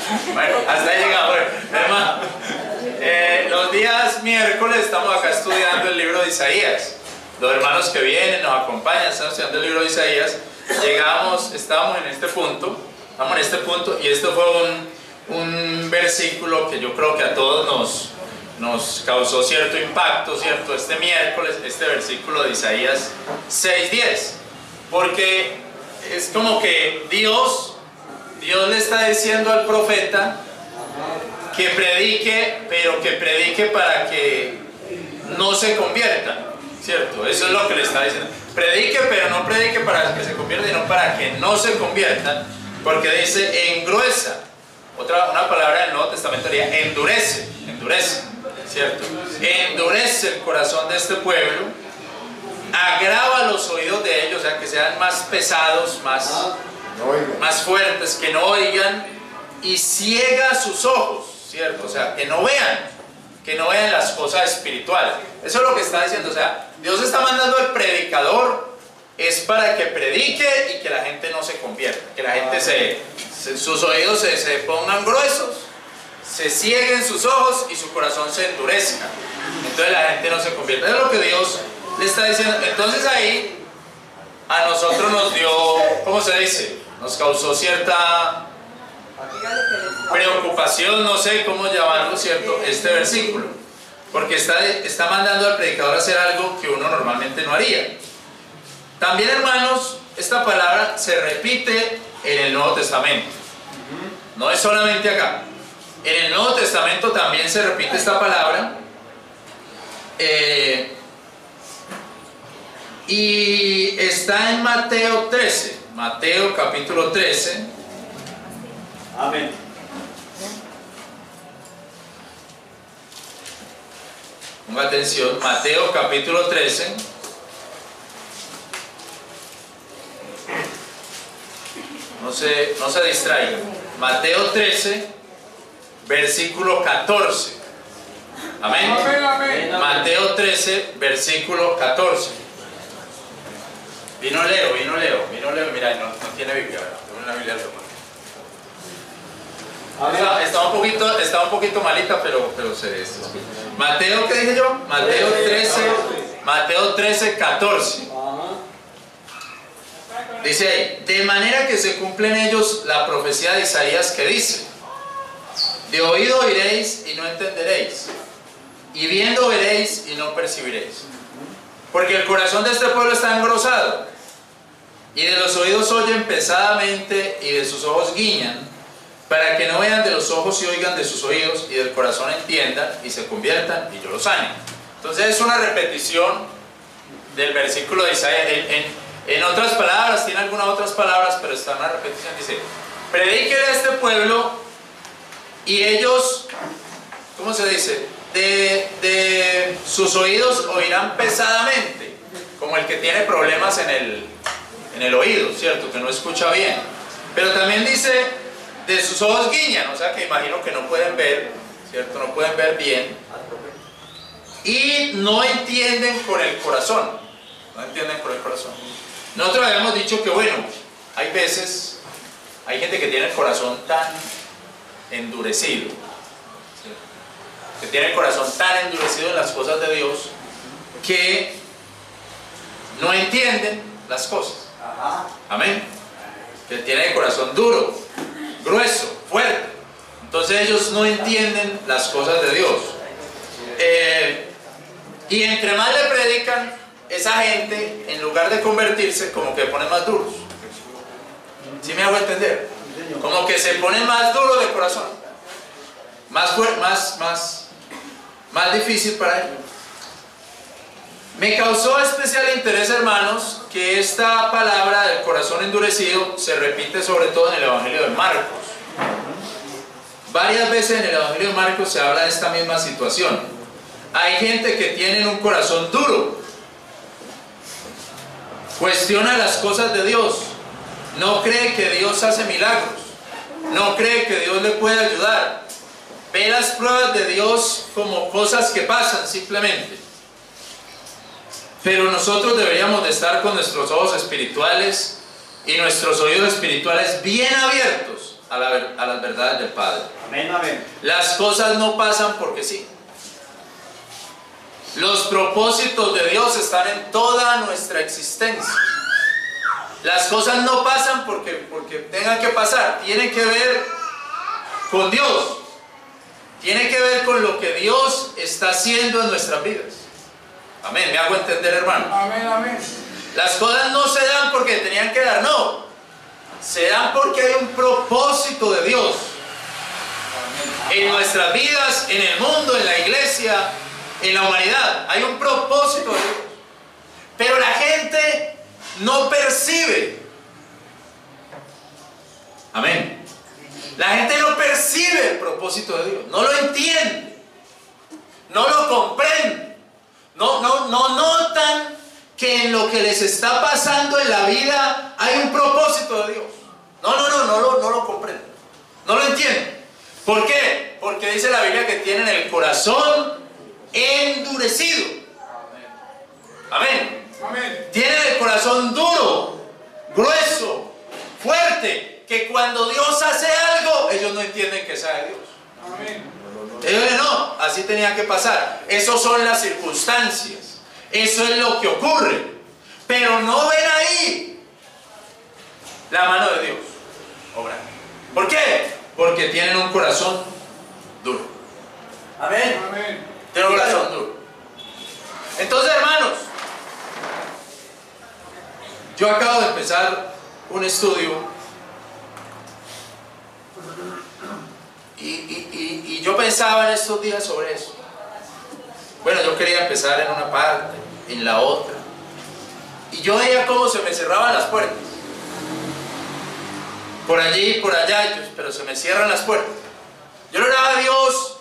Bueno, hasta ahí llegamos. Hermano, los días miércoles estamos acá estudiando el libro de Isaías. Los hermanos que vienen, nos acompañan, estamos estudiando el libro de Isaías. Estábamos en este punto, y esto fue un versículo que yo creo que a todos nos causó cierto impacto, ¿cierto? Este miércoles, este versículo de Isaías 6:10, porque es como que Dios le está diciendo al profeta que predique, pero que predique para que no se conviertan, ¿cierto? Eso es lo que le está diciendo. Predique, pero no predique para que se conviertan, sino para que no se conviertan, porque dice engruesa. Una palabra del Nuevo Testamento sería endurece, ¿cierto? Endurece el corazón de este pueblo, agrava los oídos de ellos, o sea, que sean más pesados, más fuertes, que no oigan, y ciega sus ojos, ¿cierto? O sea, que no vean las cosas espirituales. Eso es lo que está diciendo. O sea, Dios está mandando al predicador es para que predique y que la gente no se convierta, que la gente sus oídos se pongan gruesos, se cieguen sus ojos y su corazón se endurezca. Entonces la gente no se convierte. Eso es lo que Dios le está diciendo. Entonces ahí a nosotros nos dio, ¿cómo se dice? Nos causó cierta preocupación, no sé cómo llamarlo, ¿cierto? Este versículo, porque está mandando al predicador a hacer algo que uno normalmente no haría. También, hermanos, esta palabra se repite en el Nuevo Testamento, no es solamente acá. En el Nuevo Testamento también se repite esta palabra, y está en Mateo 13, Mateo capítulo 13. Amén. Ponga atención, Mateo capítulo 13. No se distraigan. Mateo 13, versículo 14. Amén. Amén, amén. Mateo 13, versículo 14. Vino Leo. Mira, no tiene Biblia, ¿verdad? Tengo una Biblia de está un poquito malita, pero se Mateo, ¿qué dije yo? Mateo 13, 14. Dice ahí: de manera que se cumple en ellos la profecía de Isaías que dice: de oído oiréis y no entenderéis, y viendo veréis y no percibiréis. Porque el corazón de este pueblo está engrosado, y de los oídos oyen pesadamente, y de sus ojos guiñan, para que no vean de los ojos y oigan de sus oídos, y del corazón entiendan y se conviertan, y yo los sane. Entonces es una repetición del versículo de Isaías. En otras palabras, tiene algunas otras palabras, pero está una repetición. Dice: predíquele a este pueblo, y ellos, ¿cómo se dice? De sus oídos oirán pesadamente, como el que tiene problemas en el oído, ¿cierto? Que no escucha bien. Pero también dice: de sus ojos guiñan, o sea que imagino que no pueden ver, ¿cierto? No pueden ver bien. Y no entienden con el corazón. Nosotros habíamos dicho que, bueno, hay gente que tiene el corazón tan endurecido, que tiene el corazón tan endurecido en las cosas de Dios, que no entienden las cosas. Amén. Que tiene el corazón duro, grueso, fuerte. Entonces ellos no entienden las cosas de Dios. Y entre más le predican, esa gente, en lugar de convertirse, como que pone más duros. ¿Sí me hago entender? Como que se pone más duro de corazón, más fuerte, más difícil para ellos. Me causó especial interés, hermanos, que esta palabra del corazón endurecido se repite sobre todo en el Evangelio de Marcos. Varias veces en el Evangelio de Marcos se habla de esta misma situación. Hay gente que tiene un corazón duro, cuestiona las cosas de Dios, no cree que Dios hace milagros, no cree que Dios le puede ayudar, ve las pruebas de Dios como cosas que pasan simplemente. Pero nosotros deberíamos de estar con nuestros ojos espirituales y nuestros oídos espirituales bien abiertos a las verdades del Padre. Amén, amén. Las cosas no pasan porque sí. Los propósitos de Dios están en toda nuestra existencia. Las cosas no pasan porque tengan que pasar. Tienen que ver con Dios. Tiene que ver con lo que Dios está haciendo en nuestras vidas. Amén. ¿Me hago entender, hermano? Amén, amén. Las cosas no se dan porque tenían que dar, no. Se dan porque hay un propósito de Dios en nuestras vidas, en el mundo, en la iglesia, en la humanidad. Hay un propósito de Dios. Pero la gente no percibe. Amén. La gente no percibe el propósito de Dios. No lo entiende. No lo comprende. No notan que en lo que les está pasando en la vida hay un propósito de Dios. No lo comprenden. No lo entienden. ¿Por qué? Porque dice la Biblia que tienen el corazón endurecido. Amén. Amén. Tienen el corazón duro, grueso, fuerte, que cuando Dios hace algo, ellos no entienden que sea de Dios. Amén. Ellos no, así tenía que pasar. Esas son las circunstancias. Eso es lo que ocurre. Pero no ven ahí la mano de Dios obrando. ¿Por qué? Porque tienen un corazón duro. Amén. Amén. Tienen un corazón duro. Entonces, hermanos, yo acabo de empezar un estudio y yo pensaba en estos días sobre eso. Bueno, yo quería empezar en una parte, en la otra, y yo veía cómo se me cerraban las puertas, por allí y por allá, pero se me cierran las puertas. Yo le oraba a Dios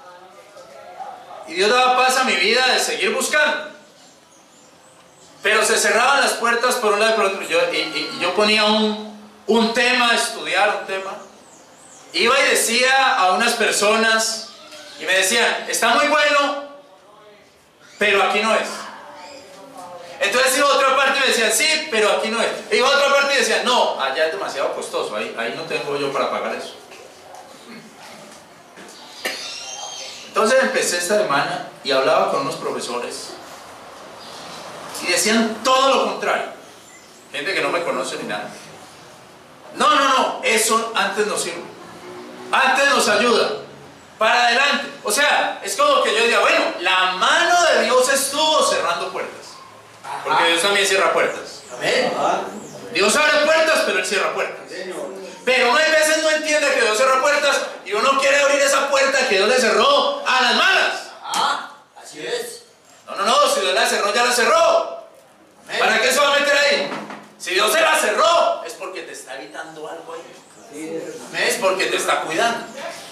y Dios daba paz a mi vida de seguir buscando, pero se cerraban las puertas por un lado y por otro. Yo ponía un tema, estudiar un tema. Iba y decía a unas personas y me decían, está muy bueno, pero aquí no es. Entonces iba a otra parte y me decían, sí, pero aquí no es. Iba a otra parte y decían, no, allá es demasiado costoso, ahí no tengo yo para pagar eso. Entonces empecé esta semana y hablaba con unos profesores y decían todo lo contrario. Gente que no me conoce ni nada. No, eso antes nos sirve. Antes nos ayuda. Para adelante. O sea, es como que yo diga, bueno, la mano de Dios estuvo cerrando puertas. Porque Dios también cierra puertas. Amén. Dios abre puertas, pero Él cierra puertas. Pero uno a veces no entiende que Dios cierra puertas y uno quiere abrir esa puerta que Dios le cerró a las malas. Así es. No, si Dios la cerró, ya la cerró. Amén. ¿Para qué se va a meter ahí? Si Dios se la cerró, es porque te está evitando algo ahí. Es porque te está cuidando.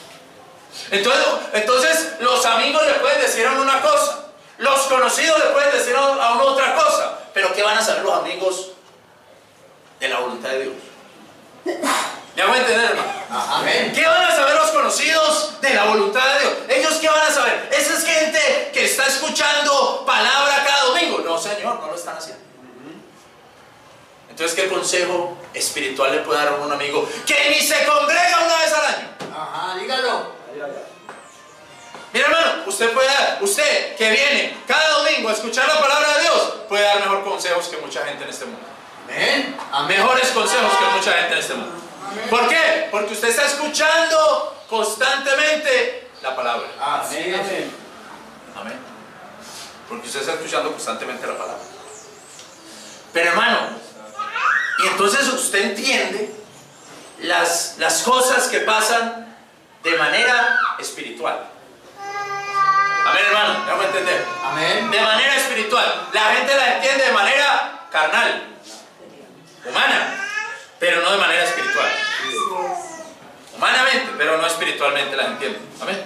Entonces los amigos le pueden decir a uno una cosa, los conocidos le pueden decir a uno otra cosa, pero ¿qué van a saber los amigos de la voluntad de Dios? ¿Me hago entender, hermano? Amén. ¿Qué van a saber los conocidos de la voluntad de Dios? ¿Ellos qué van a saber? Esa es gente que está escuchando palabra cada domingo. No, señor, no lo están haciendo. Entonces, ¿qué consejo espiritual le puede dar a un amigo que ni se congrega una vez al año? Dígalo. Mira, hermano, usted que viene cada domingo a escuchar la palabra de Dios, puede dar mejor consejos que mucha gente en este mundo. Amén. Mejores consejos que mucha gente en este mundo. ¿Por qué? Porque usted está escuchando constantemente la palabra. Amén. Amén. Porque usted está escuchando constantemente la palabra. Pero, hermano, y entonces usted entiende las cosas que pasan de manera espiritual. Amén, hermano, vamos a entender. Amén. De manera espiritual. La gente la entiende de manera carnal, humana, pero no de manera espiritual. Humanamente, pero no espiritualmente las entiende. Amén.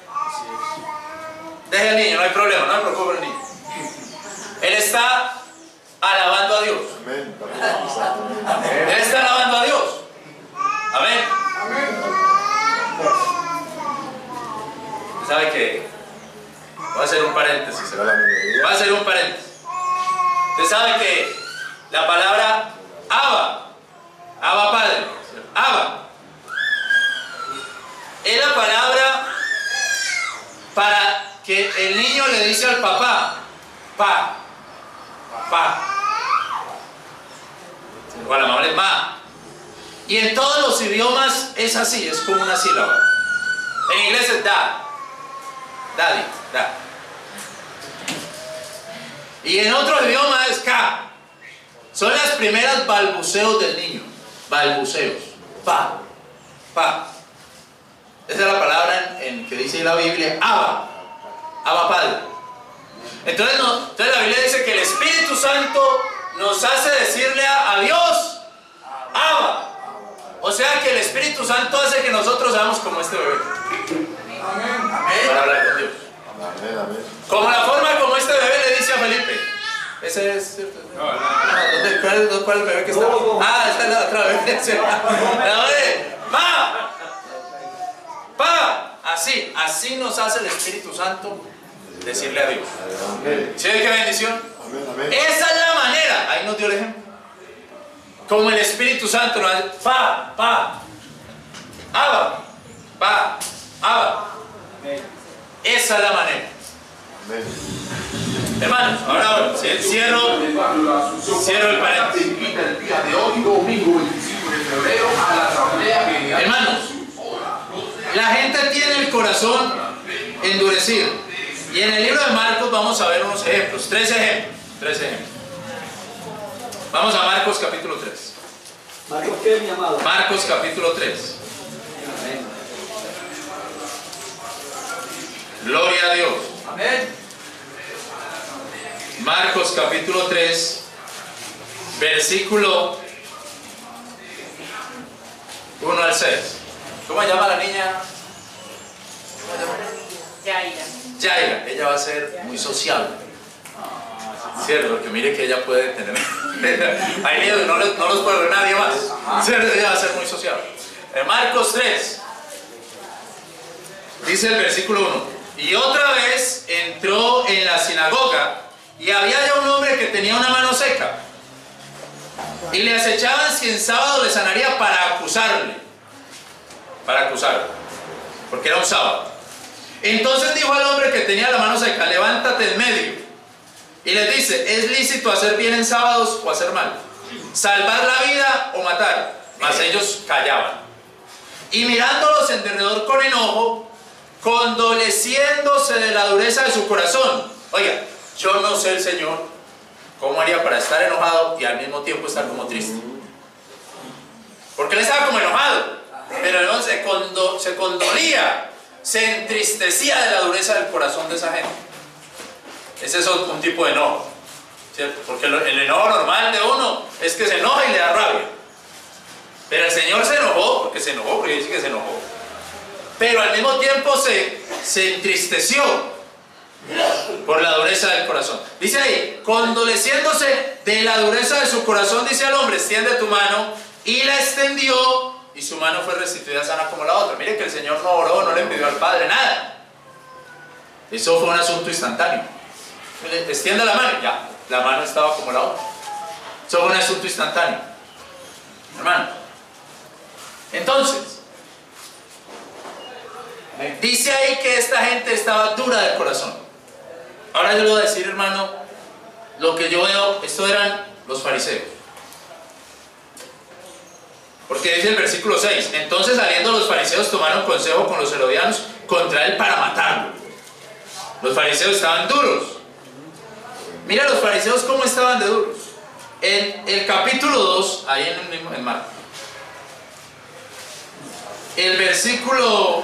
Deje al niño, no hay problema, no se preocupe el niño. Él está alabando a Dios. Él está alabando a Dios. Amén. ¿Sabe qué? Voy a hacer un paréntesis. Voy a hacer un paréntesis. Usted sabe que la palabra Abba Padre, Abba, para que el niño le dice al papá, pa, pa, o a la mamá es ma. Y en todos los idiomas es así, es como una sílaba. En inglés es da, daddy, da. Y en otro idioma es ka. Son las primeras balbuceos del niño, balbuceos, pa, pa. Esa es la palabra en que dice la Biblia, Abba, Abba Padre. Entonces la Biblia dice que el Espíritu Santo nos hace decirle a Dios, Abba. O sea que el Espíritu Santo hace que nosotros seamos como este bebé. Amén. Para hablar con Dios. Como la forma como este bebé le dice a Felipe. Ese es cierto. ¿Cuál bebé que está? Ah, esta es la otra bebé. ¡Pa! ¡Pa! Así nos hace el Espíritu Santo decirle a Dios. ¿Sí ve qué bendición? Esa es la manera. Ahí nos dio el ejemplo. Como el Espíritu Santo nos hace, pa, pa, Abba, pa, Abba. Esa es la manera. Hermanos, ahora cierro el paréntesis. Hermanos, la gente tiene el corazón endurecido. Y en el libro de Marcos vamos a ver unos ejemplos, tres ejemplos. Vamos a Marcos capítulo 3. ¿Marcos qué, mi amado? Marcos capítulo 3. Amén. Gloria a Dios. Amén. Marcos capítulo 3, versículo 1 al 6. ¿Cómo se llama la niña? Yaira. Yaira. Ella va a ser muy sociable. Cierto, porque mire que ella puede tener. Hay niños, no los puede ver nadie más. Cierto, ella va a ser muy sociable. En Marcos 3, dice el versículo 1: y otra vez entró en la sinagoga, y había ya un hombre que tenía una mano seca, y le acechaban si en sábado le sanaría para acusarlo, porque era un sábado. Entonces dijo al hombre que tenía la mano seca: levántate en medio. Y les dice: ¿es lícito hacer bien en sábados o hacer mal? ¿Salvar la vida o matar? Mas ellos callaban. Y mirándolos en derredor con enojo, condoleciéndose de la dureza de su corazón. Oiga, yo no sé el Señor cómo haría para estar enojado y al mismo tiempo estar como triste. Porque él estaba como enojado, pero no se condolía, se entristecía de la dureza del corazón de esa gente. Ese es un tipo de enojo, ¿cierto? Porque el enojo normal de uno es que se enoja y le da rabia. Pero el Señor se enojó porque dice que se enojó. Pero al mismo tiempo se entristeció por la dureza del corazón. Dice ahí: condoleciéndose de la dureza de su corazón, dice al hombre: extiende tu mano. Y la extendió, y su mano fue restituida sana como la otra. Mire que el Señor no oró, no le pidió al Padre nada. Eso fue un asunto instantáneo. Extiende la mano, ya, la mano estaba como la otra. Eso fue un asunto instantáneo, hermano. Entonces, dice ahí que esta gente estaba dura de corazón. Ahora yo le voy a decir, hermano, lo que yo veo. Esto eran los fariseos. Porque dice el versículo 6: entonces saliendo los fariseos tomaron consejo con los herodianos contra él para matarlo. Los fariseos estaban duros. Mira los fariseos cómo estaban de duros. En el capítulo 2, ahí en Marcos, el versículo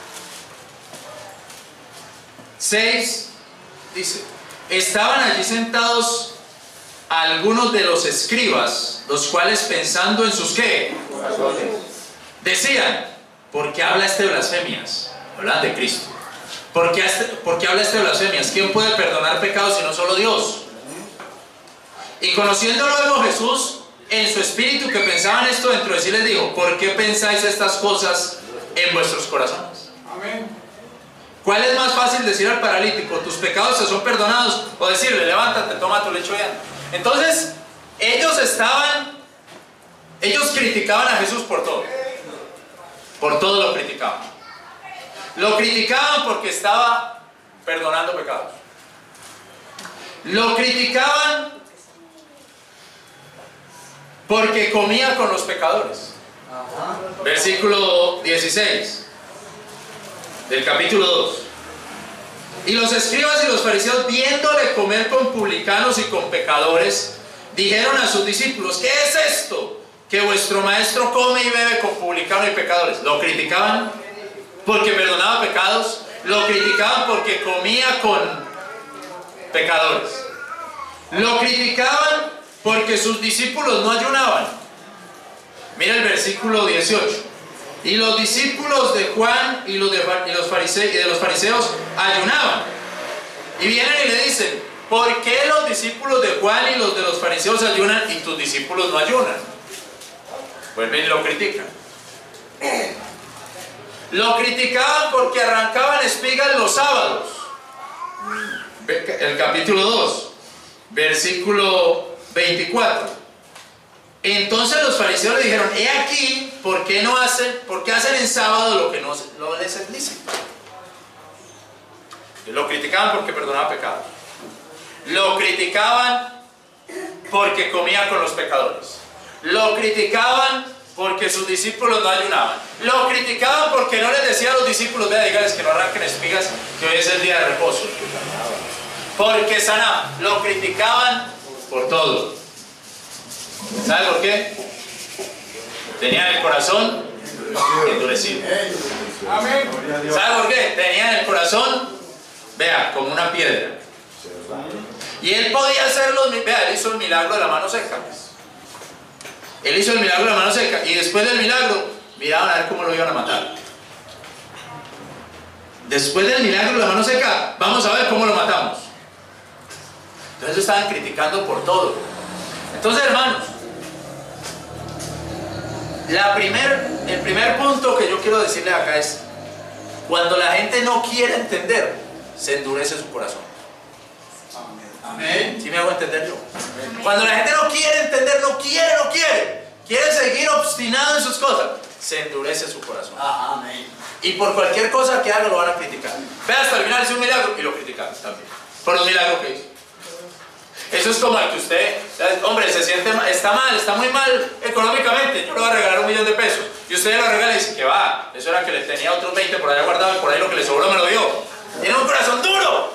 6 dice: estaban allí sentados algunos de los escribas, los cuales pensando en sus ¿qué? Decían: ¿por qué habla este blasfemias? Hablan de Cristo. ¿Por qué habla este blasfemias? ¿Quién puede perdonar pecados sino solo Dios? Y conociendo luego Jesús en su espíritu que pensaban esto dentro de sí, les dijo: ¿por qué pensáis estas cosas en vuestros corazones? Amén. ¿Cuál es más fácil decir al paralítico: tus pecados te son perdonados? O decirle: levántate, toma tu lecho y anda. Entonces, ellos criticaban a Jesús por todo lo criticaban. Lo criticaban porque estaba perdonando pecados. Lo criticaban porque comía con los pecadores. Versículo 16 del capítulo 2. Y los escribas y los fariseos, viéndole comer con publicanos y con pecadores, dijeron a sus discípulos: ¿qué es esto que vuestro maestro come y bebe con publicanos y pecadores? Lo criticaban porque perdonaba pecados, lo criticaban porque comía con pecadores, lo criticaban porque sus discípulos no ayunaban. Mira el versículo 18. Y los discípulos de Juan y de los fariseos ayunaban. Y vienen y le dicen: ¿por qué los discípulos de Juan y los de los fariseos ayunan y tus discípulos no ayunan? Vuelven y lo critican. Lo criticaban porque arrancaban espigas los sábados. El capítulo 2, versículo 24. Entonces los fariseos le dijeron: he aquí, ¿por qué hacen en sábado lo que no les es lícito? Lo criticaban porque perdonaba pecados. Lo criticaban porque comía con los pecadores. Lo criticaban porque sus discípulos no ayunaban. Lo criticaban porque no les decía a los discípulos: vea, dígales que no arranquen espigas, que hoy es el día de reposo. Porque sanaban. Lo criticaban por todo. ¿Sabe por qué? Tenían el corazón endurecido. ¿Sabe por qué? Tenían el corazón, vea, como una piedra. Y él podía hacerlo. Vea, él hizo el milagro de la mano seca. Él hizo el milagro de la mano seca. Y después del milagro, miraban a ver cómo lo iban a matar. Después del milagro de la mano seca, vamos a ver cómo lo matamos. Entonces estaban criticando por todo. Entonces, hermanos, el primer punto que yo quiero decirles acá es: cuando la gente no quiere entender, se endurece su corazón. Amén. ¿Sí me hago entender yo? Amén. Cuando la gente no quiere entender, no quiere seguir obstinado en sus cosas, se endurece su corazón. Amén. Y por cualquier cosa que haga lo van a criticar. Vea, hasta el final hizo un milagro y lo critican también por los milagros que hizo. Eso es como el que usted, hombre, se siente mal, está muy mal económicamente, yo le voy a regalar $1.000.000 de pesos, y usted lo regala y dice que va, eso era que le tenía otros 20 por allá guardado y por ahí lo que le sobró me lo dio. Tiene un corazón duro,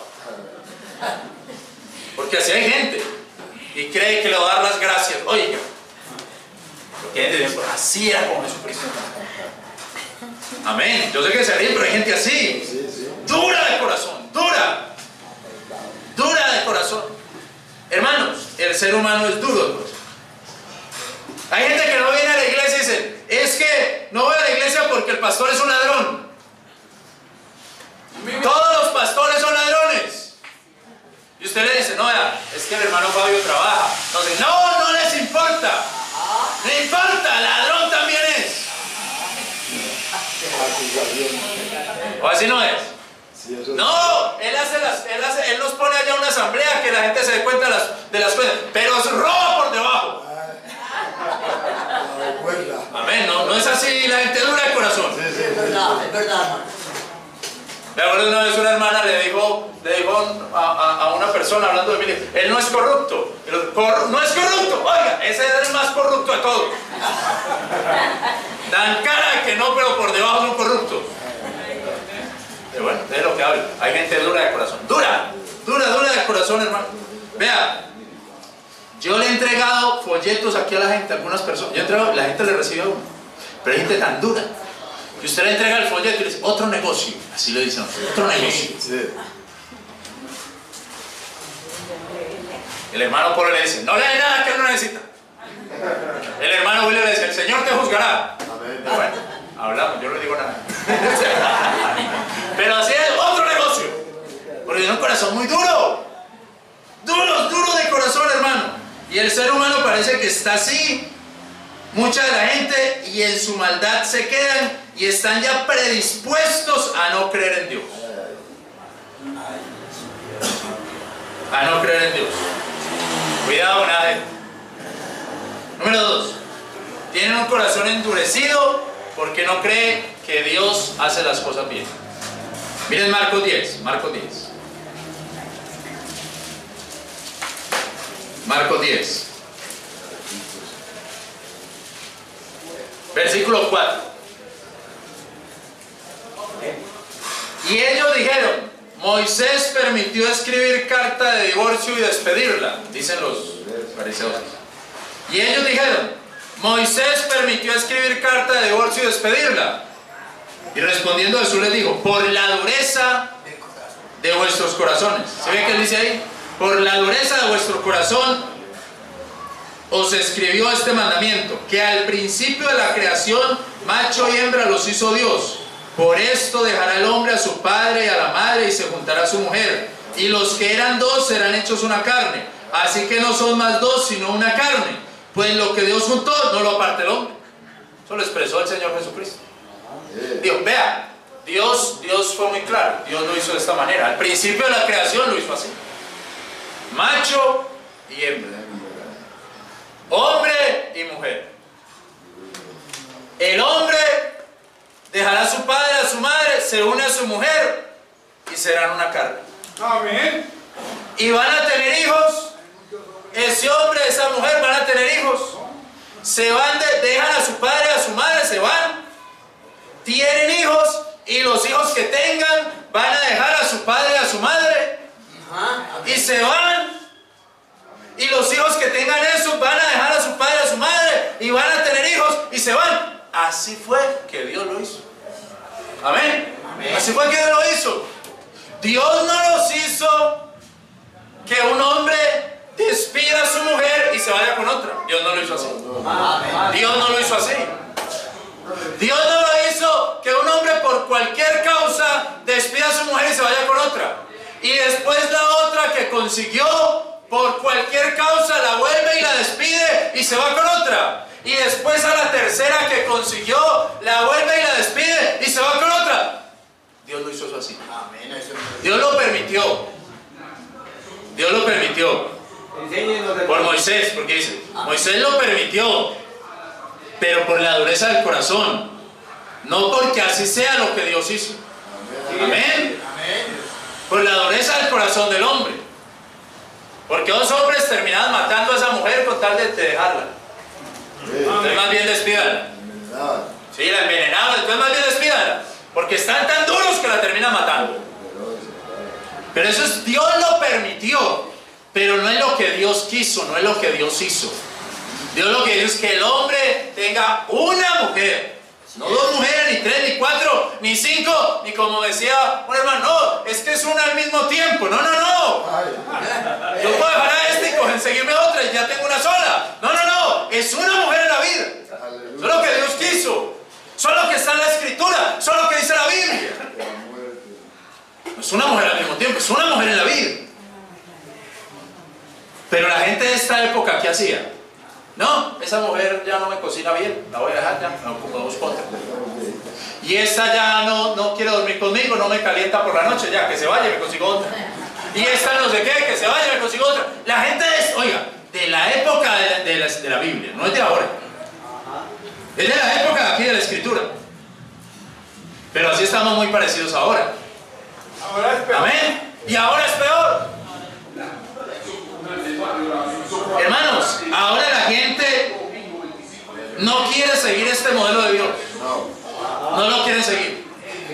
porque así hay gente y cree que le va a dar las gracias. Oiga, así era como Jesucristo. Amén. Yo sé que se ríen, pero hay gente así, dura de corazón, dura de corazón. Hermanos, el ser humano es duro. Hay gente que no viene a la iglesia y dice: es que no voy a la iglesia porque el pastor es un ladrón. Todos los pastores son ladrones. Y usted le dice: no, vea, es que el hermano Fabio trabaja. Entonces, no les importa. No importa, ladrón también es. ¿O así no es? No, él nos pone allá una asamblea que la gente se dé cuenta de las cosas, pero roba por debajo. Amén, no es así, la gente dura de corazón. Es verdad. Me acuerdo una vez una hermana le dijo a una persona hablando de mí: él no es corrupto. No es corrupto, oiga, ese es el más corrupto de todos. Dan cara que no, pero por debajo son corruptos. Bueno, de lo que hablo. Hay gente dura de corazón. Dura de corazón, hermano. Vea, yo le he entregado folletos aquí a la gente, a algunas personas. La gente le recibe a uno. Pero hay gente tan dura que usted le entrega el folleto y le dice: otro negocio. Así le dicen: otro negocio. Sí. El hermano Pablo le dice: no le dé nada que él no necesita. El hermano William le dice: el Señor te juzgará. Amén. Bueno, hablamos, yo no le digo nada. Pero así es, otro negocio. Porque tiene un corazón muy duro. Duro de corazón, hermano. Y el ser humano parece que está así. Mucha de la gente, y en su maldad se quedan y están ya predispuestos a no creer en Dios. A no creer en Dios. Cuidado con la gente. Número 2. Tienen un corazón endurecido porque no cree que Dios hace las cosas bien. Miren Marcos 10. Marcos 10. Versículo 4. Y ellos dijeron: Moisés permitió escribir carta de divorcio y despedirla, dicen los fariseos. Y ellos dijeron: Moisés permitió escribir carta de divorcio y despedirla. Y respondiendo Jesús les dijo: por la dureza de vuestros corazones. ¿Se ve que él dice ahí? Por la dureza de vuestro corazón os escribió este mandamiento, que al principio de la creación macho y hembra los hizo Dios. Por esto dejará el hombre a su padre y a la madre y se juntará a su mujer, y los que eran dos serán hechos una carne. Así que no son más dos sino una carne, pues lo que Dios juntó no lo aparte el hombre. Eso lo expresó el Señor Jesucristo. Digo, vea, Dios fue muy claro. Dios lo hizo de esta manera. Al principio de la creación lo hizo así: macho y hembra, hombre y mujer. El hombre dejará a su padre, a su madre, se une a su mujer y serán una carne. Amén. Y van a tener hijos. Ese hombre, esa mujer van a tener hijos. Se van, dejan a su padre, a su madre, se van. Tienen hijos, y los hijos que tengan van a dejar a su padre, a su madre, y se van. Y los hijos que tengan eso van a dejar a su padre, a su madre, y van a tener hijos y se van. Así fue que Dios lo hizo. Amén. Amén. Así fue que Dios lo hizo. Dios no los hizo que un hombre despida a su mujer y se vaya con otra. Dios no lo hizo así. Dios no lo hizo así. Dios no lo hizo que un hombre por cualquier causa despida a su mujer y se vaya con otra. Y después la otra que consiguió por cualquier causa la vuelve y la despide y se va con otra. Y después a la tercera que consiguió la vuelve y la despide y se va con otra. Dios lo hizo eso así. Dios lo permitió. Dios lo permitió. Por Moisés, porque dice, Moisés lo permitió, pero por la dureza del corazón, no porque así sea lo que Dios hizo. Amén. Por la dureza del corazón del hombre. Porque dos hombres terminaban matando a esa mujer con tal de dejarla. Entonces más bien despídala. Sí, la envenenaban, entonces más bien despídala. Porque están tan duros que la terminan matando. Pero eso es, Dios lo permitió, pero no es lo que Dios quiso, no es lo que Dios hizo. Dios lo que dice es que el hombre tenga una mujer, no dos mujeres, ni tres, ni cuatro, ni cinco, ni como decía un hermano, no, es que es una al mismo tiempo. No, no, no. Yo puedo dejar a este y conseguirme otra y ya tengo una sola. No, no, no. Es una mujer en la vida. Eso es lo que Dios quiso. Eso es lo que está en la Escritura. Eso es lo que dice la Biblia. No es una mujer al mismo tiempo, es una mujer en la vida. Pero la gente de esta época, ¿qué hacía? No, esa mujer ya no me cocina bien, la voy a dejar, ya me busco otra. Y esta ya no quiere dormir conmigo, no me calienta por la noche, ya que se vaya, me consigo otra. Y esta no sé qué, que se vaya, me consigo otra. La gente es, oiga, de la época de la Biblia, no es de ahora. Es de la época de aquí de la Escritura. Pero así estamos muy parecidos ahora. Ahora es peor. Amén. Y ahora es peor. Hermanos, ahora la gente no quiere seguir este modelo de Dios. No lo quieren seguir.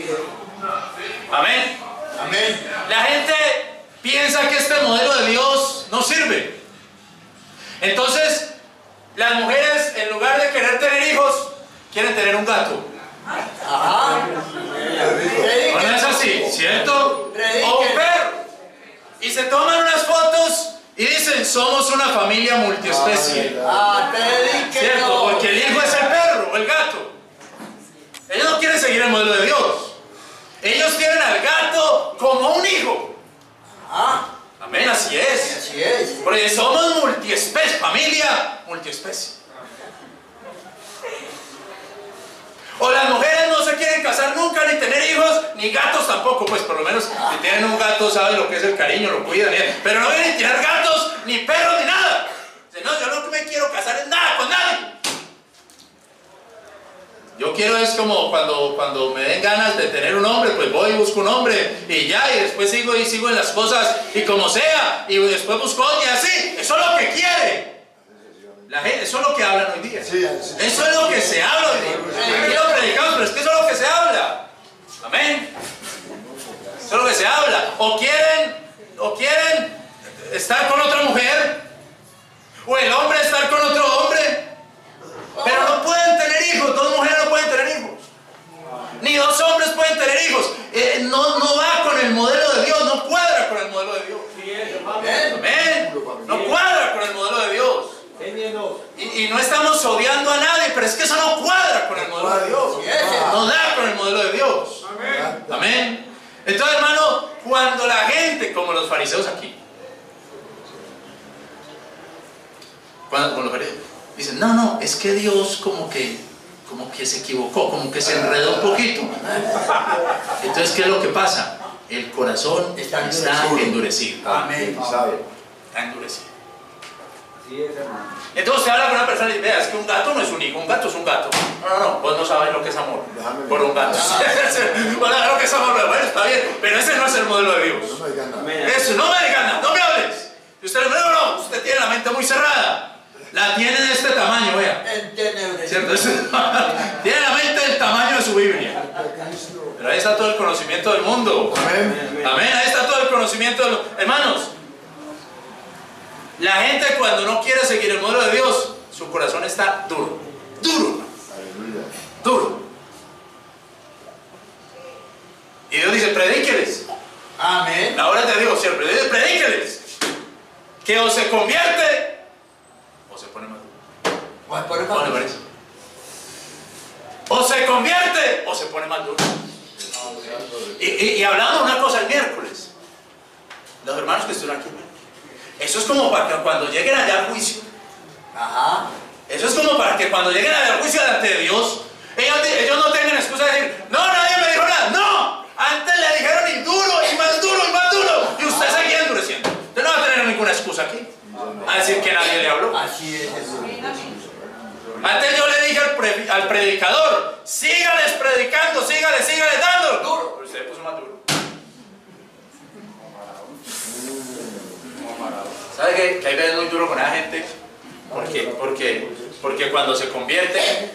Amén. Amén. La gente piensa que este modelo de Dios no sirve. Entonces, las mujeres, en lugar de querer tener hijos, quieren tener un gato. No es así, ¿cierto? O un perro. Y se toman unas fotos y dicen, somos una familia multiespecie. ¿Cierto? Porque el hijo es el perro o el gato. Ellos no quieren seguir el modelo de Dios. Ellos tienen al gato como un hijo. Amén, así es. Porque somos multiespecie, familia multiespecie. O las mujeres no se quieren casar nunca, ni tener hijos, ni gatos tampoco. Pues por lo menos si tienen un gato saben lo que es el cariño, lo cuidan. Pero no vienen a tener gatos, ni perros, ni nada. Dicen, no, yo no me quiero casar en nada con nadie. Yo quiero es como cuando me den ganas de tener un hombre, pues voy y busco un hombre y ya, y después sigo en las cosas y como sea, y después busco y así. Eso eso es lo que quiere. La gente, eso es lo que hablan hoy día. Eso es lo que se habla hoy día. Aquí lo predicamos, pero es que eso es lo que se habla. Amén. Eso es lo que se habla. O quieren estar con otra mujer, o el hombre estar con otro hombre, pero no pueden tener hijos. Dos mujeres no pueden tener hijos, ni dos hombres pueden tener hijos. No va con el modelo de Dios, no cuadra con el modelo de Dios. Amén. No cuadra con el modelo de Dios. Y no estamos odiando a nadie, pero es que eso no cuadra con el modelo de Dios. No da con el modelo de Dios. Amén. Entonces, hermano, cuando la gente, como los fariseos aquí, cuando los fariseos dicen, no, es que Dios como que se equivocó, como que se enredó un poquito. Entonces, ¿qué es lo que pasa? El corazón está endurecido. Amén. Está endurecido. Entonces se habla con una persona y dice, vea, es que un gato no es un hijo, un gato es un gato. No, vos no sabes lo que es amor por un gato. Vos sabés lo que es amor, bueno, está bien, pero ese no es el modelo de Dios. Eso, no me digan nada, no me hables. Y usted le dice, no, usted tiene la mente muy cerrada. La tiene de este tamaño, vea. ¿Cierto? Tiene la mente del tamaño de su Biblia. Pero ahí está todo el conocimiento del mundo. Amén, ahí está todo el conocimiento de los hermanos. La gente cuando no quiere seguir el modelo de Dios, su corazón está duro. Y Dios dice, predíqueles. Amén. Ahora te digo siempre, predíqueles. Que o se convierte o se pone más duro. O se convierte o se pone más duro. Y hablando de una cosa el miércoles, los hermanos que estuvieron aquí, eso es como para que cuando lleguen allá al juicio, eso es como para que cuando lleguen allá al juicio delante de Dios, ellos no tengan excusa de decir, no, nadie me dijo nada. No, antes le dijeron y duro, y más duro, y más duro, y usted seguía endureciendo. Usted no va a tener ninguna excusa aquí a decir que nadie le habló. Así es. Antes yo le dije al predicador, sígales predicando, sígales dando duro, pero usted puso más duro. ¿Sabe que hay veces muy duro con la gente? Porque cuando se convierte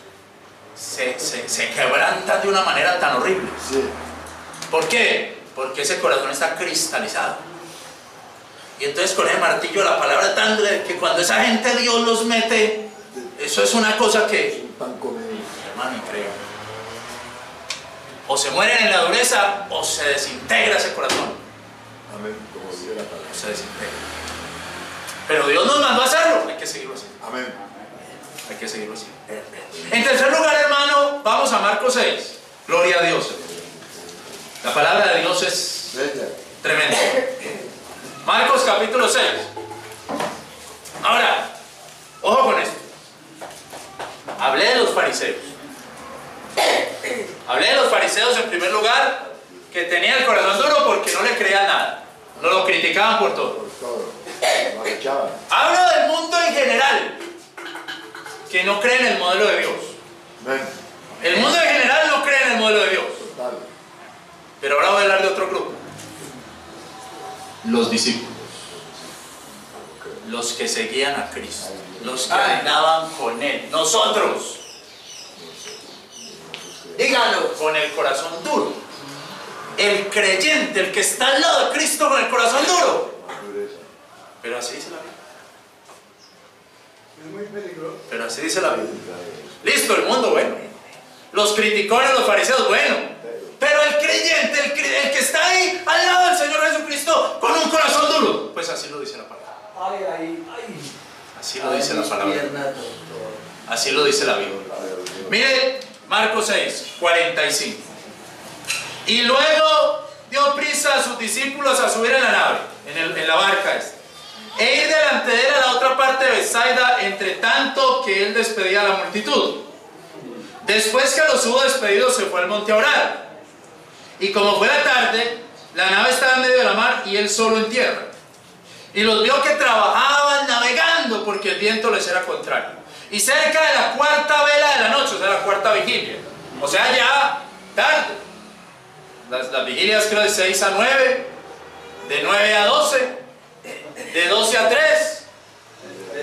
se quebranta de una manera tan horrible. ¿Por qué? Porque ese corazón está cristalizado. Y entonces con el martillo la palabra tan que cuando esa gente Dios los mete, eso es una cosa que, hermano, increíble. O se mueren en la dureza o se desintegra ese corazón. O se desintegra. Pero Dios nos mandó a hacerlo, hay que seguirlo así. Hay que seguirlo así. En tercer lugar, hermano, vamos a Marcos 6. Gloria a Dios. La palabra de Dios es tremenda. Marcos capítulo 6. Ahora, ojo con esto. Hablé de los fariseos. Hablé de los fariseos en primer lugar, que tenían el corazón duro porque no le creían nada. No lo criticaban por todo. Hablo del mundo en general, que no cree en el modelo de Dios. El mundo en general no cree en el modelo de Dios. Pero ahora voy a hablar de otro grupo. Los discípulos. Los que seguían a Cristo. Los que andaban con Él. Nosotros. Dígalo. Con el corazón duro. El creyente, el que está al lado de Cristo con el corazón duro. Pero así dice la Biblia. Es muy peligroso. Pero así dice la Biblia. Listo, el mundo, bueno. Los criticones, los fariseos, bueno. Pero el creyente, el que está ahí al lado del Señor Jesucristo con un corazón duro, pues así lo dice la palabra. Así lo dice la palabra. Así lo dice la Biblia. Mire, Marcos 6, 45. Y luego dio prisa a sus discípulos a subir en la nave, en la barca esta, e ir delante de él a la otra parte de Bethsaida, entre tanto que él despedía a la multitud. Después que los hubo despedido, se fue al monte a orar. Y como fue la tarde, la nave estaba en medio de la mar y él solo en tierra. Y los vio que trabajaban navegando porque el viento les era contrario. Y cerca de la cuarta vela de la noche, o sea, la cuarta vigilia, o sea, ya tarde. Las vigilias creo de 6 a 9, de 9 a 12, de 12 a 3,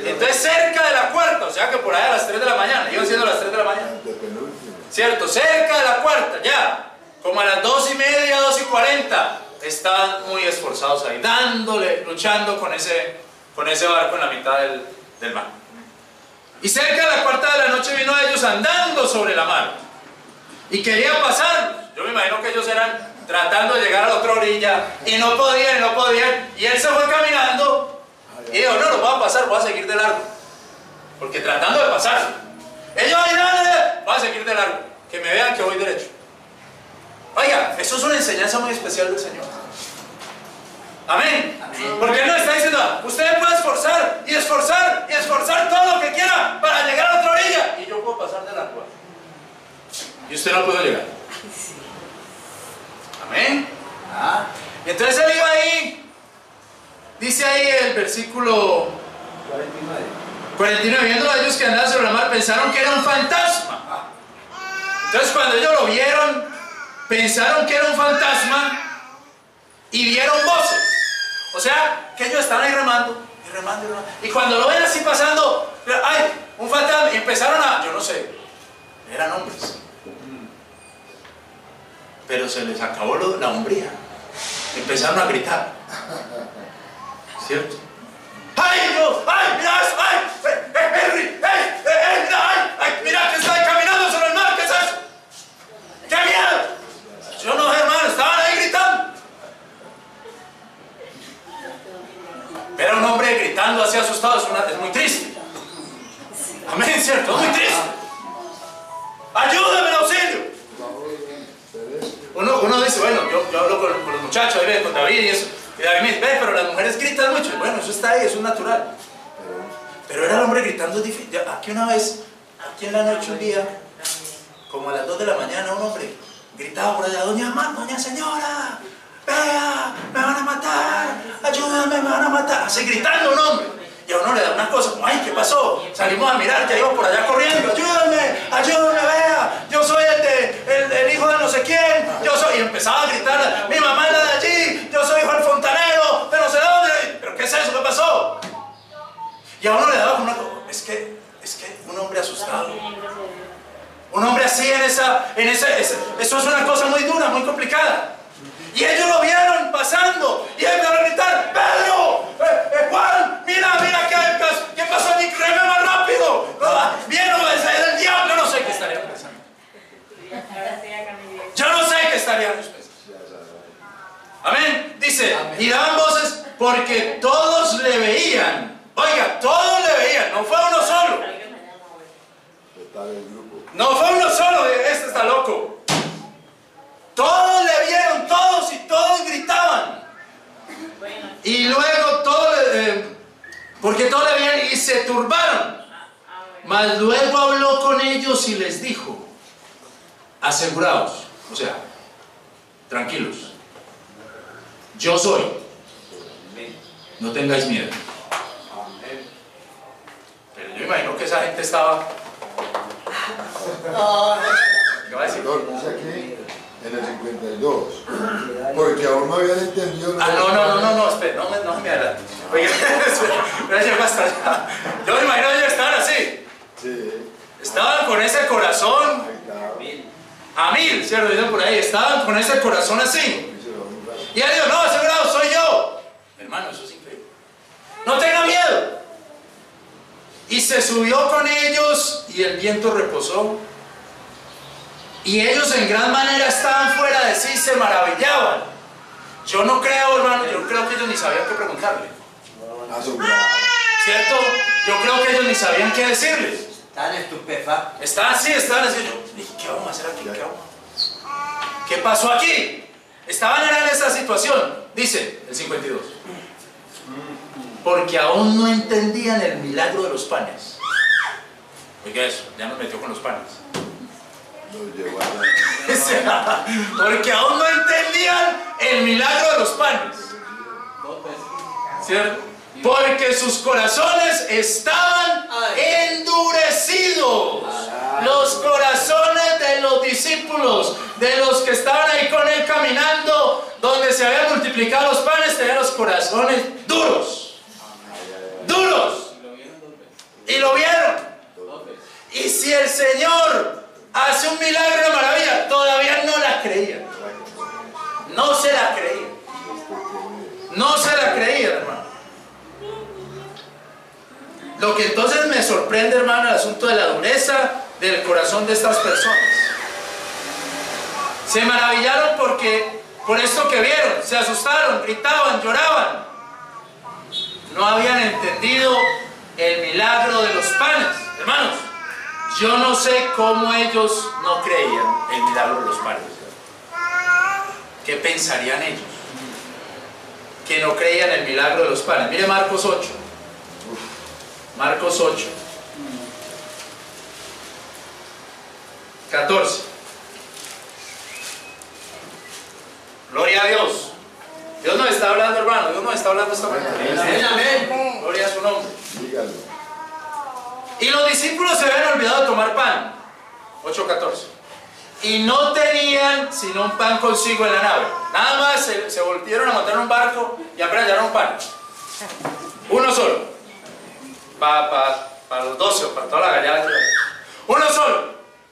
Entonces cerca de la cuarta, o sea que por ahí a las 3 de la mañana, iban siendo las 3 de la mañana, ¿cierto? Cerca de la cuarta, ya, como a las 2:30, 2:40, estaban muy esforzados ahí, dándole, luchando con ese barco en la mitad del mar. Y cerca de la cuarta de la noche vino a ellos andando sobre la mar y quería pasar. Yo me imagino que ellos eran tratando de llegar a la otra orilla y no podían, y él se fue caminando y dijo, no, lo voy a pasar, voy a seguir de largo, porque tratando de pasar, ellos ahí, voy a seguir de largo, que me vean que voy derecho. Oiga, eso es una enseñanza muy especial del Señor. Amén. Porque Él nos está diciendo, usted puede esforzar y esforzar y esforzar todo lo que quiera para llegar a otra orilla, y yo puedo pasar de largo y usted no puede llegar. Amén. Y entonces él iba ahí, dice ahí el versículo 49, viendo a ellos que andaban sobre la mar, pensaron que era un fantasma. Entonces cuando ellos lo vieron, pensaron que era un fantasma y vieron voces. O sea, que ellos estaban ahí remando y remando y remando. Y cuando lo ven así pasando, ¡ay! Un fantasma. Y empezaron a, yo no sé, eran hombres. Pero se les acabó la hombría. Empezaron a gritar. ¿Cierto? ¡Ay, Dios! ¡Ay, mira eso! ¡Ay! ¡Henry! ¡Ay! ¡Mira! ¡Ay! ¡Mira que está ahí caminando sobre el mar! ¿Qué es eso? ¡Qué miedo! Yo no sé, hermano, estaban ahí gritando. Ver a un hombre gritando así asustado es muy triste. Amén, ¿cierto? Es muy triste. ¡Ayúdame en auxilio! Uno dice, bueno, yo hablo con los muchachos, con David y eso. Y David me dice, ve, pero las mujeres gritan mucho. Bueno, eso está ahí, eso es natural. Pero era el hombre gritando difícil. Aquí una vez, aquí en la noche un día, como a las 2 de la mañana, un hombre gritaba por allá, doña señora, vea, me van a matar, ayúdame, me van a matar. Así gritando un hombre. Y a uno le da una cosa como, ay, ¿qué pasó? Salimos a mirar, ya iba por allá corriendo, ayúdame, vea, yo soy el hijo de no sé quién, yo soy, y empezaba a gritar, mi mamá es la de allí, yo soy hijo del fontanero, de no sé dónde, pero ¿qué es eso? ¿Qué pasó? Y a uno le daba una cosa, es que un hombre asustado, un hombre así eso es una cosa muy dura, muy complicada. Y ellos lo vieron pasando y empezaron a gritar, Pedro, Juan, mira, ¿qué pasó allí? Créeme más rápido. Vieron, es el diablo, no sé qué estarían pensando. Yo no sé qué estarían pensando. Amén. Dice, y daban voces porque todos le veían. Oiga, todos le veían, no fue uno solo. No fue uno solo, este está loco. Todos le vieron, todos, y todos gritaban. Y luego porque todos le veían y se turbaron. Mas luego habló con ellos y les dijo, aseguraos, o sea, tranquilos, yo soy, no tengáis miedo. Pero yo imagino que esa gente estaba... ¿Qué va a decir? En el 52, porque aún no habían entendido. No, espera, no me adelante. Oiga, yo me imagino que ellos estaban así. Sí. Estaban con ese corazón a mil, ¿cierto? Dicen por ahí, estaban con ese corazón así. Y él dijo, no, asegurado, soy yo. Hermano, eso es increíble. No tenga miedo. Y se subió con ellos y el viento reposó. Y ellos en gran manera estaban fuera de sí, se maravillaban. Yo no creo, hermano, yo creo que ellos ni sabían qué preguntarle. ¿Cierto? Yo creo que ellos ni sabían qué decirles. Estaban estupefactos. Estaban así, ¿qué vamos a hacer aquí? ¿Qué pasó aquí? Estaban en esa situación. Dice el 52. Porque aún no entendían el milagro de los panes. Oiga eso, ya nos metió con los panes. Porque aún no entendían el milagro de los panes. ¿Cierto? Porque sus corazones estaban endurecidos. Los corazones de los discípulos, de los que estaban ahí con él caminando, donde se habían multiplicado los panes, tenían los corazones duros. Duros. Y lo vieron. Y si el Señor hace un milagro, una maravilla, todavía no la creían. No se la creían. No se la creían, hermano. Lo que entonces me sorprende, hermano, el asunto de la dureza del corazón de estas personas. Se maravillaron porque por esto que vieron, se asustaron, gritaban, lloraban. No habían entendido el milagro de los panes. Hermanos, yo no sé cómo ellos no creían el milagro de los panes. ¿Qué pensarían ellos? Que no creían el milagro de los panes. Mire Marcos 8. Marcos 8. 14. Gloria a Dios. Dios nos está hablando, hermano. Dios nos está hablando esta mañana. Amén. Gloria a su nombre. Dígalo. Y los discípulos se habían olvidado de tomar pan. 8:14. Y no tenían sino un pan consigo en la nave. Nada más se volvieron a montar en un barco y apenas hallaron un pan. Uno solo. Para los 12 o para toda la gallada. Uno solo.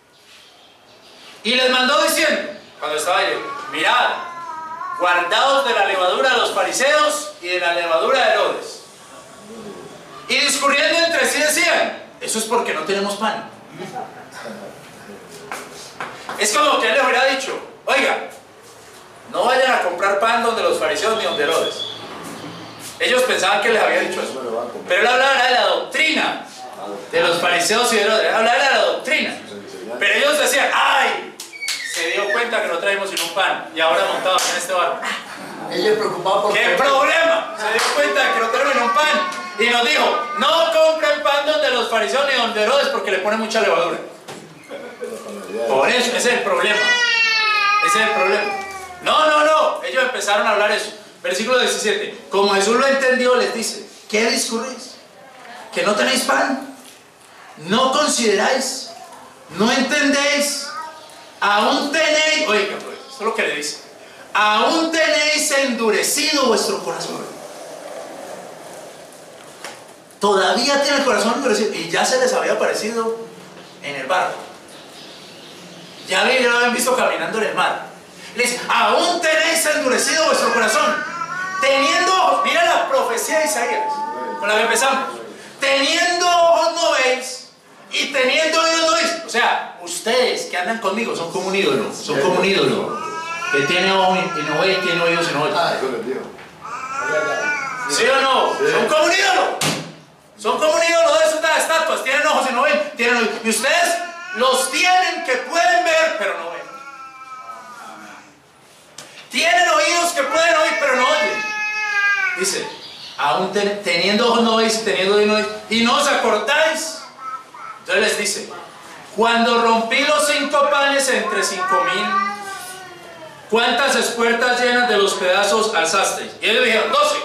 Y les mandó diciendo, cuando estaba ahí, mirad, guardaos de la levadura de los fariseos y de la levadura de Herodes. Y discurriendo entre sí decían, eso es porque no tenemos pan. Es como que él les hubiera dicho, oiga, no vayan a comprar pan donde los fariseos ni donde Herodes. Ellos pensaban que les había dicho eso. Pero él hablaba de la doctrina de los fariseos y de Herodes. Él hablaba de la doctrina. Pero ellos decían, ay, se dio cuenta que no traímos sino un pan y ahora montados en este barco. Ellos preocupados por... ¿Qué problema? Se dio cuenta de que no traemos un pan y nos dijo, no compren pan donde los fariseos ni donde Herodes porque le ponen mucha levadura. Por eso, ese es el problema. Ese es el problema. No, ellos empezaron a hablar eso. Versículo 17. Como Jesús lo entendió, les dice, ¿qué discurrís? ¿Que no tenéis pan? ¿No consideráis? ¿No entendéis? Aún tenéis, oiga, pues, eso es lo que le dice, aún tenéis endurecido vuestro corazón. Todavía tiene el corazón endurecido y ya se les había aparecido en el barco. Ya lo habían visto caminando en el mar. Le dice, aún tenéis endurecido vuestro corazón. Teniendo ojos, mira la profecía de Isaías, con la que empezamos. Teniendo ojos no veis y teniendo oídos no oís. O sea, ustedes que andan conmigo son como un ídolo. Son como un ídolo que tiene ojos y no ve, y tiene oídos y no oye. ¿Sí o no? Sí. Son como un ídolo. Son como un ídolo de esas estatuas. Tienen ojos y no ven, tienen oídos. Y ustedes los tienen que pueden ver, pero no ven. Tienen oídos que pueden oír, pero no oyen. Dice, aún teniendo ojos no veis, teniendo oídos no oís, y no os acordáis. Entonces les dice, cuando rompí los 5 panes entre 5,000, ¿cuántas espuertas llenas de los pedazos alzasteis? Y ellos dijeron, 12.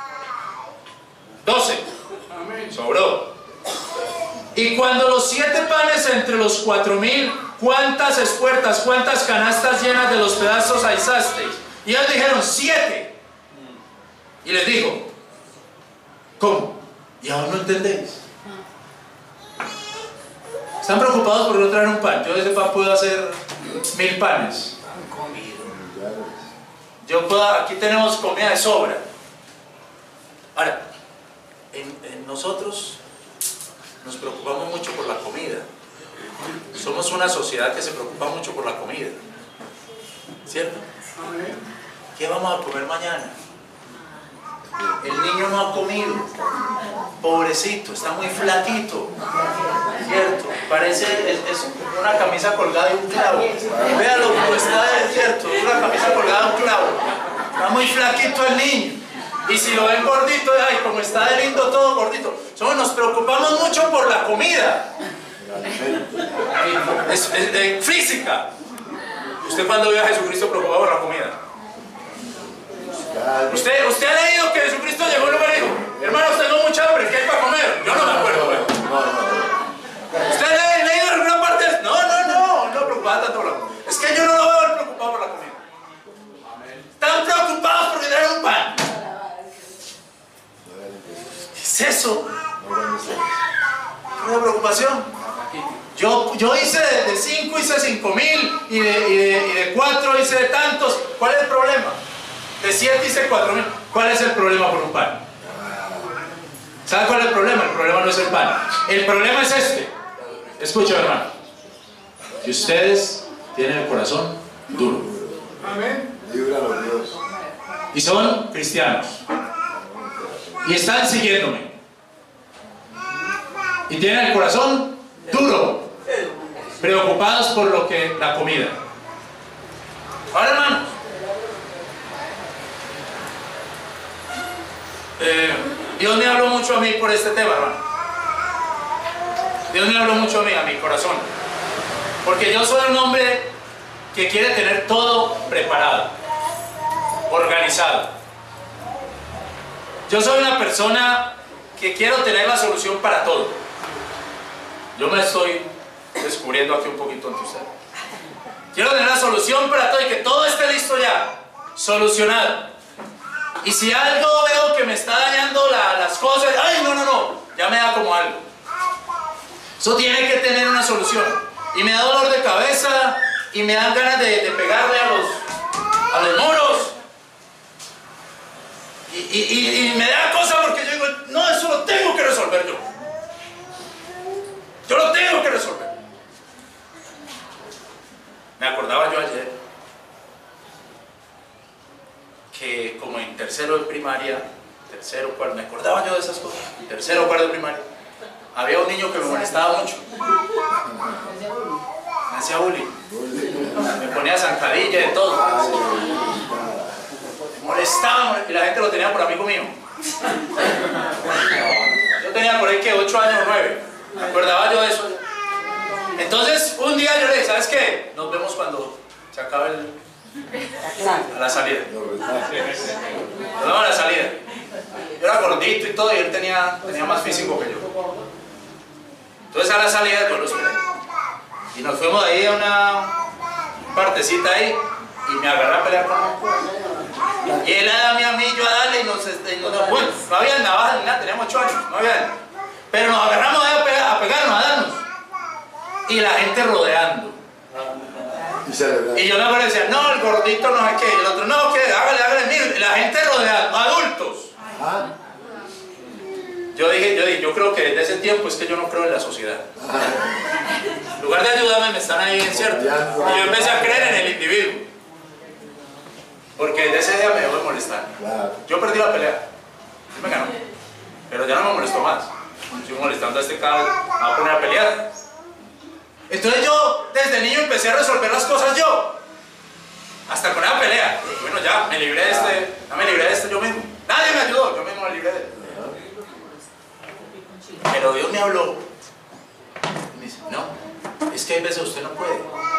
12. Sobró. Y cuando los 7 panes entre los 4,000, ¿cuántas espuertas, cuántas canastas llenas de los pedazos alzasteis? Y ellos dijeron, 7. Y les dijo, ¿cómo? ¿Y aún no entendéis? Están preocupados por no traer un pan. Yo de ese pan puedo hacer 1000 panes. Aquí tenemos comida de sobra. Ahora, en nosotros nos preocupamos mucho por la comida. Somos una sociedad que se preocupa mucho por la comida. ¿Cierto? ¿Qué vamos a comer mañana? El niño no ha comido. Pobrecito, está muy flaquito. ¿Cierto? Parece es una camisa colgada de un clavo. Véalo como está, ¿cierto? Una camisa colgada de un clavo. Está muy flaquito el niño. Y si lo ven gordito, ay, como está de lindo todo gordito. Nos preocupamos mucho por la comida. Es física. ¿Usted cuando vio a Jesucristo preocupado por la comida? ¿Usted ha leído que Jesucristo llegó y le dijo, hermanos, tengo mucha hambre, ¿qué hay para comer? Yo no me acuerdo. ¿Usted ha leído en alguna parte? No preocupaba tanto por la comida. Es que yo no lo veo preocupado por la comida. Están preocupados por tener un pan. ¿Qué es eso? ¿Cuál preocupación? Yo hice de 5 hice 5.000 y de 4 hice de tantos. ¿Cuál es el problema? De 7 hice 4.000. ¿Cuál es el problema por un pan? ¿Sabe cuál es el problema? El problema no es el pan. El problema es este. Escucha, hermano. Que ustedes tienen el corazón duro. Amén. Líbranos, Dios. Y son cristianos. Y están siguiéndome. Y tienen el corazón duro. Preocupados por lo que la comida. Ahora, hermanos. Dios me habló mucho a mí por este tema, hermano. Dios me habló mucho a mi corazón. Porque yo soy un hombre que quiere tener todo preparado, organizado. Yo soy una persona que quiero tener la solución para todo. Yo me estoy descubriendo aquí un poquito ante ustedes. Quiero tener la solución para todo y que todo esté listo ya, solucionado. Y si algo veo que me está dañando las cosas, ¡ay, no! Ya me da como algo. Eso tiene que tener una solución. Y me da dolor de cabeza y me dan ganas de pegarle a los muros. Y me da cosa porque yo digo, no, eso lo tengo que resolver yo. Yo lo tengo que resolver. Me acordaba yo ayer que como en tercero de primaria, me acordaba yo de esas cosas, en tercero o cuarto de primaria, había un niño que me molestaba mucho. Me hacía bullying. Me ponía zancadilla y de todo. Me molestaba y la gente lo tenía por amigo mío. Yo tenía por ahí que 8 años o 9. Me acordaba yo de eso. Entonces un día yo le dije, ¿sabes qué? Nos vemos cuando se acabe a la salida. Nos vemos a la salida. Yo era gordito y todo y él tenía más físico que yo. Entonces a la salida yo lo esperé. Y nos fuimos ahí a una partecita ahí y me agarré a pelear con él. Y él a darme a mí, yo a darle y bueno, no había navajas ni nada, teníamos 8 años, no había. Pero nos agarramos ahí a pegarnos, a darnos. Y la gente rodeando. Y yo no me decía, no, el gordito no sé qué. Y el otro, no, que hágale, mire. La gente rodeando, adultos. Yo creo que desde ese tiempo es que yo no creo en la sociedad. En lugar de ayudarme, me están ahí, ¿cierto? Y yo empecé a creer en el individuo. Porque desde ese día me dejó de molestar. Yo perdí la pelea. Sí me ganó. Pero ya no me molestó más. Estoy molestando a este cabrón, me va a poner a pelear. Entonces yo desde niño empecé a resolver las cosas yo. Hasta con esa pelea. Bueno, ya me libré de este yo mismo. Nadie me ayudó, yo mismo me libré de él. Pero Dios me habló. Y me dice, no, es que hay veces usted no puede.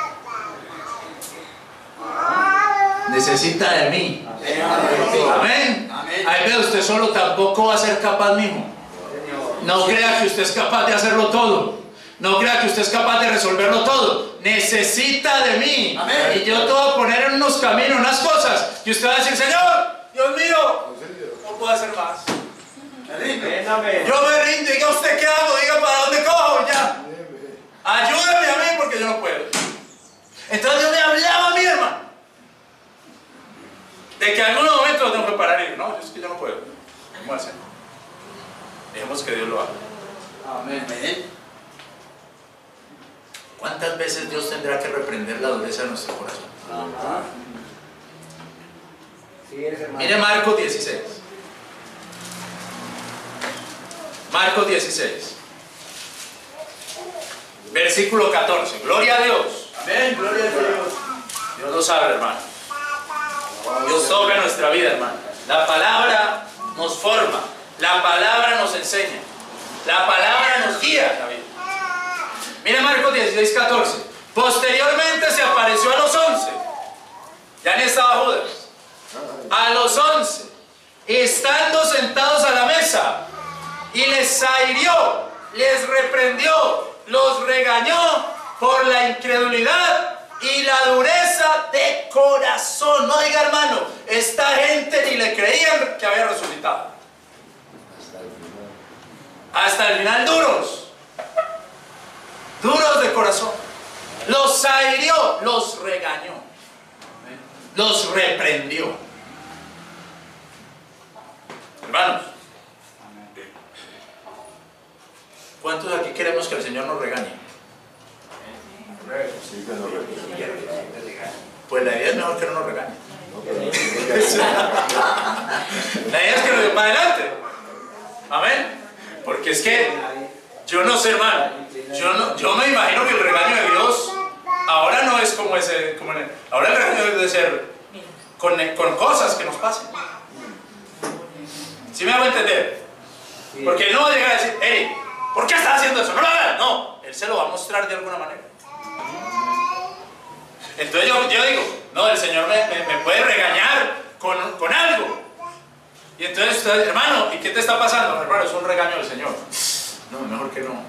Necesita de mí. Amén. Hay veces usted solo tampoco va a ser capaz mismo. No crea que usted es capaz de hacerlo todo. No crea que usted es capaz de resolverlo todo. Necesita de mí. Amén. Y yo te voy a poner en unos caminos, unas cosas. Y usted va a decir, Señor, Dios mío, no puedo hacer más. Yo me rindo. Diga usted qué hago. Diga para dónde cojo ya. Ayúdame a mí porque yo no puedo. Entonces yo me hablaba a mí, hermano. De que en algunos momentos lo tengo que parar y digo, no, es que yo no puedo. ¿Cómo hacer? Dejemos que Dios lo haga. Amén. ¿Cuántas veces Dios tendrá que reprender la dureza de nuestro corazón? Mire Marcos 16. Marcos 16. Versículo 14. Gloria a Dios. Amén. Gloria a Dios. Dios lo sabe, hermano. Dios toca nuestra vida, hermano. La palabra nos forma. La palabra nos enseña. La palabra nos guía la vida. Mira Marcos 16, 14. Posteriormente se apareció a los 11. Ya ni estaba Judas. A los 11. Estando sentados a la mesa. Y les ahirió, les reprendió, los regañó por la incredulidad y la dureza de corazón. No diga, hermano, esta gente ni le creían que había resucitado. Hasta el final duros. duros de corazón. Los ahirió, los regañó, los reprendió. Hermanos, ¿cuántos aquí queremos que el Señor nos regañe? Sí, que no recuerdo. Pues la idea es mejor que no nos regañe. La idea es que nos dé para adelante. Amén. Porque es que yo no sé, hermano. Yo me imagino que el regaño de Dios ahora no es como ese. Ahora el regaño debe ser con cosas que nos pasen. ¿Sí me hago entender? Porque Él no va a llegar a decir, hey, ¿por qué estás haciendo eso? No lo hagas. No, Él se lo va a mostrar de alguna manera. Entonces yo digo, no, el Señor me puede regañar con algo. Y entonces usted, hermano, ¿y qué te está pasando? Hermano, es un regaño del Señor. No, mejor que no.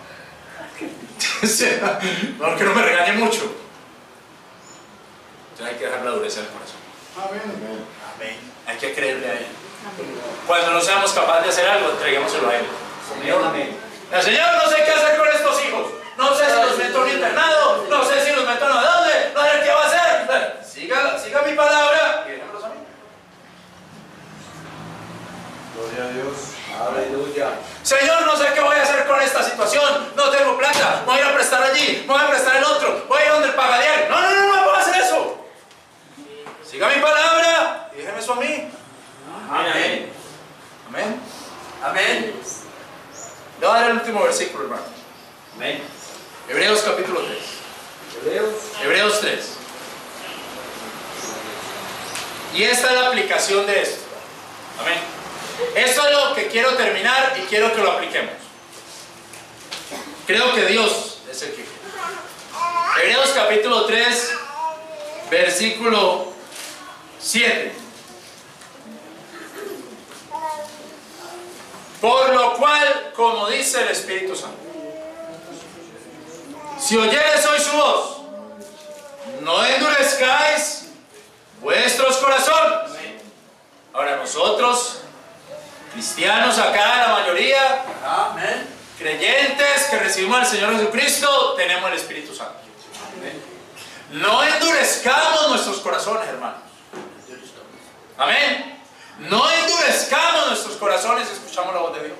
Mejor que no me regañe mucho. Entonces hay que dejar la dureza del corazón. Amén. Amén. Hay que creerle a Él. Cuando no seamos capaces de hacer algo, entreguémoselo a Él. Señor, amén. Señor, no sé qué hacer con estos hijos. No sé si los meto en un internado. No sé si los meto a dónde. No sé qué va a hacer. Siga mi palabra y déjenmelos a mí. Gloria a Dios. Aleluya. Señor, no sé qué voy a hacer con esta situación. No tengo plata. Voy a ir a prestar allí. Voy a prestar el otro. Voy a ir donde el pagadiario. No puedo hacer eso. Siga mi palabra y déjeme eso a mí. Amén. Amén. Amén. Le voy a dar el último versículo, hermano. Amén. Hebreos capítulo 3. Hebreos 3. Y esta es la aplicación de esto. Amén. Esto es lo que quiero terminar y quiero que lo apliquemos. Creo que Dios es el que quiere. Hebreos capítulo 3, versículo 7. Por lo cual, como dice el Espíritu Santo, si oyeres hoy su voz, no endurezcáis vuestros corazones. Ahora nosotros, cristianos acá, la mayoría, Amén. creyentes que recibimos al Señor Jesucristo, tenemos el Espíritu Santo. No endurezcamos nuestros corazones, hermanos. Amén. No endurezcamos nuestros corazones y escuchamos la voz de Dios.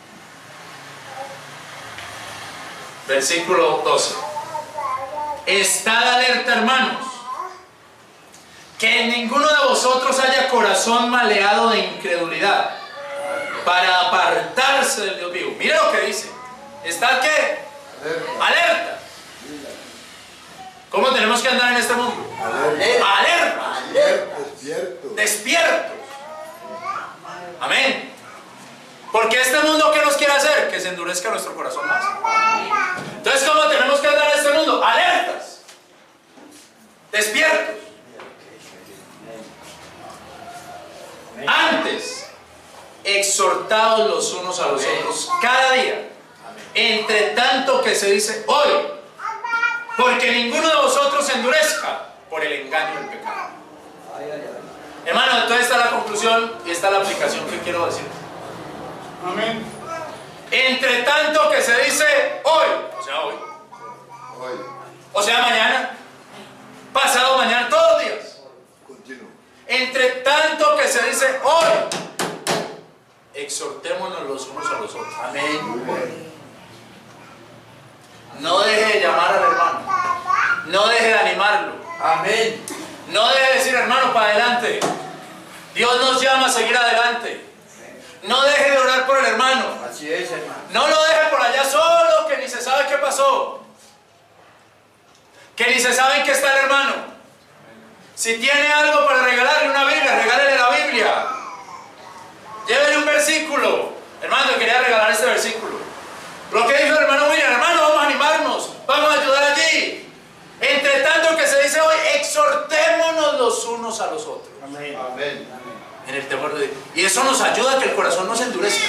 Versículo 12. Estad alerta, hermanos, que en ninguno de vosotros haya corazón maleado de incredulidad, para apartarse del Dios vivo. Mira lo que dice. ¿Estad qué? Alerta. ¿Cómo tenemos que andar en este mundo? Alerta. Despiertos. Amén. Porque este mundo, ¿qué nos quiere hacer? Que se endurezca nuestro corazón más. Entonces, ¿cómo tenemos que andar en este mundo? Alertas. Despiertos. Antes, exhortados los unos a los otros cada día, entre tanto que se dice hoy, porque ninguno de vosotros se endurezca por el engaño del pecado. Hermano, entonces está la conclusión y está la aplicación que quiero decir. Amén. Entre tanto que se dice hoy, o sea hoy, o sea mañana, pasado mañana, todos los días. Entre tanto que se dice hoy, exhortémonos los unos a los otros. Amén. No deje de llamar al hermano. No deje de animarlo. Amén. No deje de decir, hermano, para adelante. Dios nos llama a seguir adelante. No deje de orar por el hermano. Así es, hermano. No lo deje por allá solo, que ni se sabe qué pasó. Que ni se sabe en qué está el hermano. Si tiene algo para regalarle una Biblia, regálele la Biblia. Llévele un versículo. Hermano, yo quería regalar este versículo. Lo que dijo el hermano William, hermano, vamos a animarnos, vamos a ayudar allí. Entre tanto que se dice hoy, exhortémonos los unos a los otros. Amén. En el temor de Dios. Y eso nos ayuda a que el corazón no se endurezca.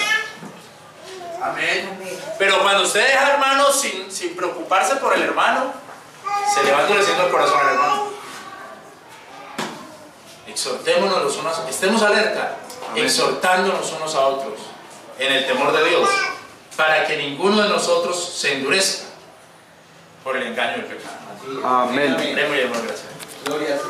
Amén. Pero cuando usted deja, hermano, sin preocuparse por el hermano, se le va endureciendo el corazón al hermano. Exhortémonos los unos, estemos alerta, exhortándonos unos a otros en el temor de Dios, para que ninguno de nosotros se endurezca por el engaño del pecado. Amén. Demos gracias. Gloria a